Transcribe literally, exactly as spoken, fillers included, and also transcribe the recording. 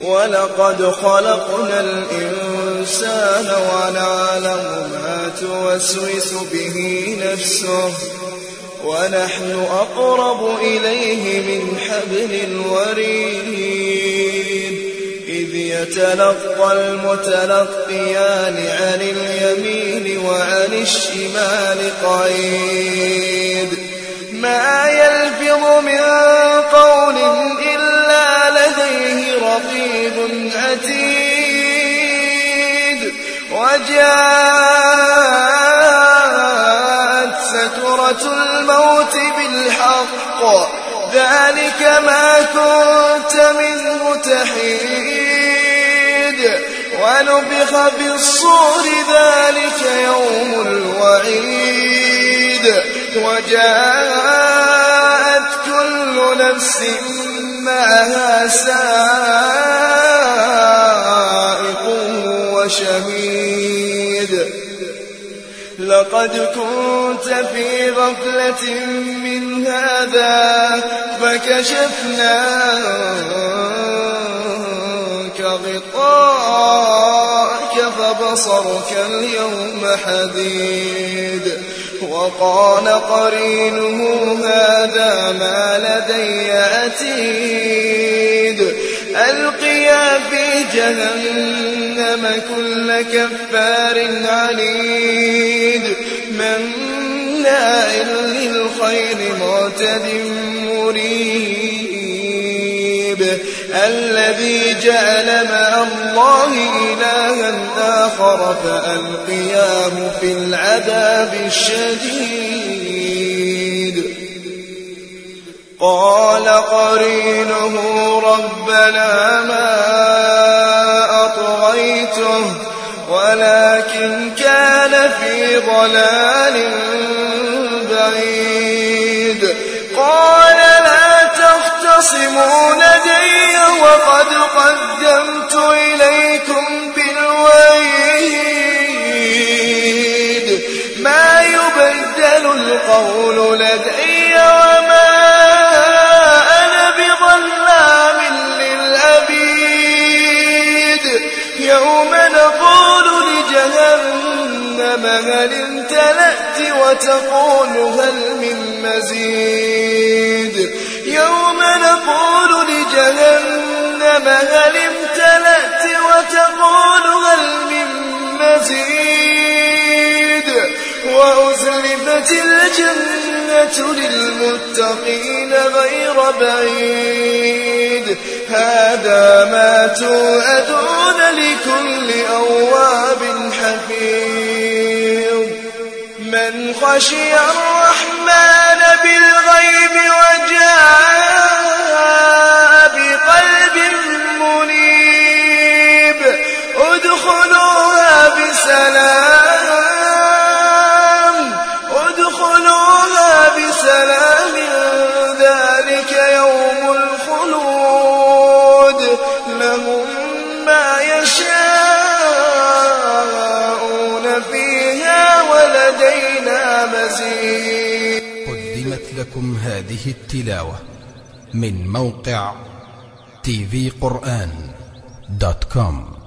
ولقد خلقنا الإنسان ونعلم ما توسوس به نفسه ونحن أقرب إليه من حبل الوريد إذ يتلقى المتلقيان عن اليمين وعن الشمال قعيد ما يلفظ من قول إلا لديه رقيب عتيد وجاءت سكرة الموت بالحق ذلك ما كنت منه تحيد ونفخ بالصور ذلك يوم الوعيد وجاءت كل نفس معها سائق وشهيد لقد كنت في غفلة من هذا فكشفنا عنك غطاءك فبصرك اليوم حديد وقال قرينه هذا ما لدي عتيد ألقيا في جهنم كل كفار عنيد مناع للخير معتد مريب الذي جعل مع الله إلها آخر فألقياه في العذاب الشديد قال قرينه ربنا ما أطغيته ولكن كان في ضلال بعيد قال لا تختصموا لدي وقد قدمت إليكم بالوعيد ما يبدل القول لدي وما أنا بظلام للعبيد يوم نقول لجهنم هل امتلأت وتقول هل من مزيد يوم نقول لجهنم هل امتلأت وتقول هل من مزيد وأزلفت الجنة للمتقين غير بعيد هذا ما توعدون لكل أواب حفيظ من خشي الرحمن بالغيب وجاء بقلب منيب ادخلوها بسلام ادخلوها بسلام ذلك يوم الخلود لهم ما يشاءون فيها ولدينا مزيد. قدمت لكم هذه التلاوة من موقع تي في قرآن دوت كوم.